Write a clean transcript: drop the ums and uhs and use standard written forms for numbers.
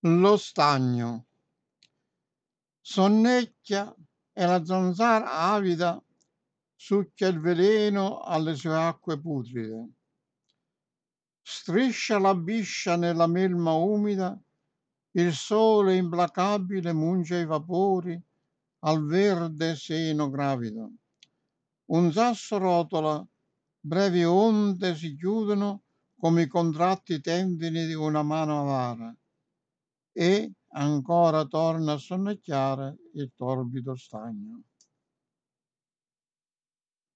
Lo stagno. Sonnecchia e la zanzara avida succhia il veleno alle sue acque putride. Striscia la biscia nella melma umida, il sole implacabile munge i vapori al verde seno gravido. Un sasso rotola, brevi onde si chiudono come i contratti tendini di una mano avara e ancora torna a sonnecchiare il torbido stagno.